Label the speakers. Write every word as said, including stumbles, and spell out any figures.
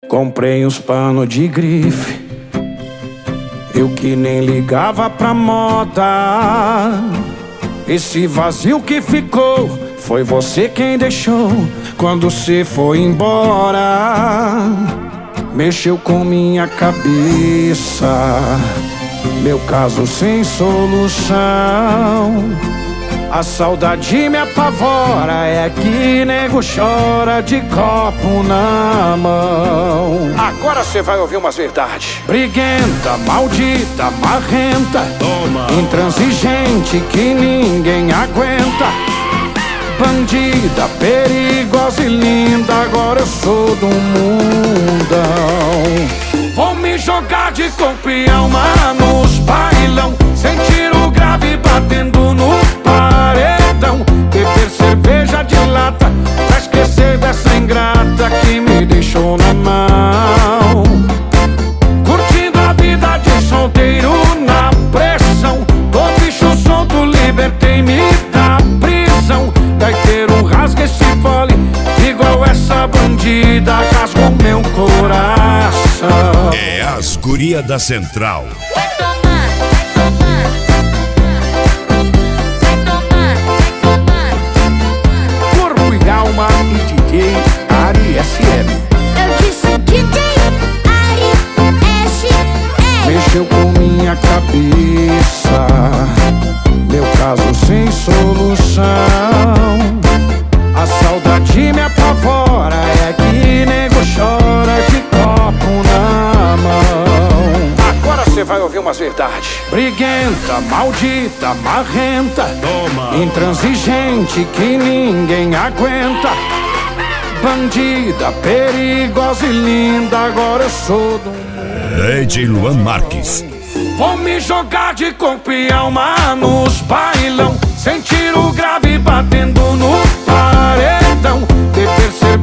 Speaker 1: Comprei uns panos de grife, eu que nem ligava pra moda. Esse vazio que ficou, foi você quem deixou quando cê foi embora. Mexeu com minha cabeça, meu caso sem solução. A saudade me apavora, é que nego chora de copo na mão. Agora cê vai ouvir umas verdades. Briguenta, maldita, marrenta, toma. Intransigente que ninguém aguenta. Bandida, perigosa e linda, agora eu sou do mundão. Vou me jogar de corpo e alma nos bailão, sem tiro grave batendo no paredão. Beber cerveja de lata pra esquecer dessa ingrata que me deixou na mão. Curtindo a vida de solteiro na pressão, tô bicho solto, libertei-me da prisão. Vai ter um rasga esse fole, igual essa bandida rasgou meu coração.
Speaker 2: É as guria da Central.
Speaker 3: Vai tomar, vai tomar, vai tomar, vai tomar.
Speaker 1: Corpo e alma e D J Ari S M.
Speaker 3: Eu disse D J Ari S M.
Speaker 1: Mexeu com minha cabeça, meu caso sem solução. A saudade me apavora, é que nego chora de copo na mão. Agora cê vai ouvir umas verdades. Briguenta, maldita, marrenta, toma. Intransigente que ninguém aguenta. Bandida, perigosa e linda, agora eu sou do mundo.
Speaker 2: D J Luan Marques.
Speaker 1: Vou me jogar de corpo e alma nos bailão, sem tiro grave batendo no paredão. Beber cerveja